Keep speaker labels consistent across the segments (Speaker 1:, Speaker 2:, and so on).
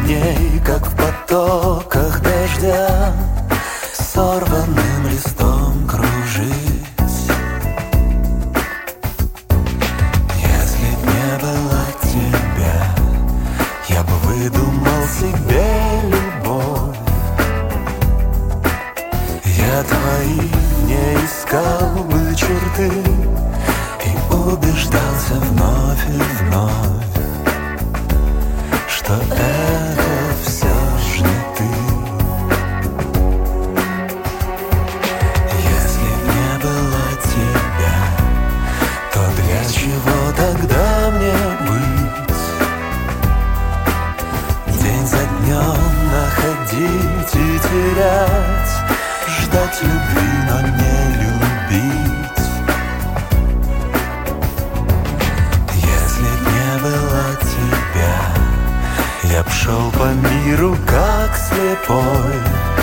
Speaker 1: дней, как в потоках дождя, сорванным листом кружить. Если б не было тебя, я бы выдумал себе любовь. Я твои не искал бы черты и убеждался вновь и вновь, что это все ж не ты. Если б не было тебя, то для чего тогда мне быть? День за днем находить и терять, ждать любви, но не любить. Если б не было тебя, я б шел по миру как слепой,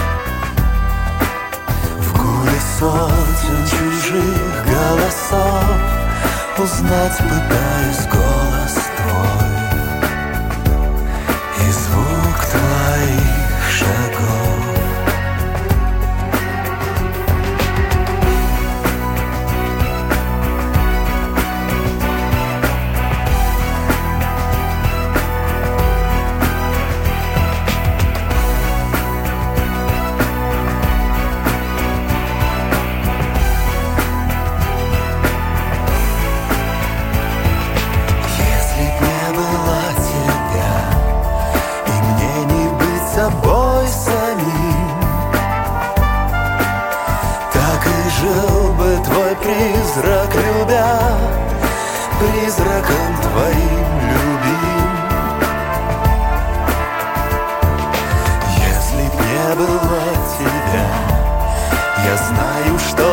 Speaker 1: в гуле сотен чужих голосов узнать пытаюсь голос твой и звук твоих шагов. Собой самим, так и жил бы твой призрак, любя, призраком твоим любим. Если б не было тебя, я знаю, что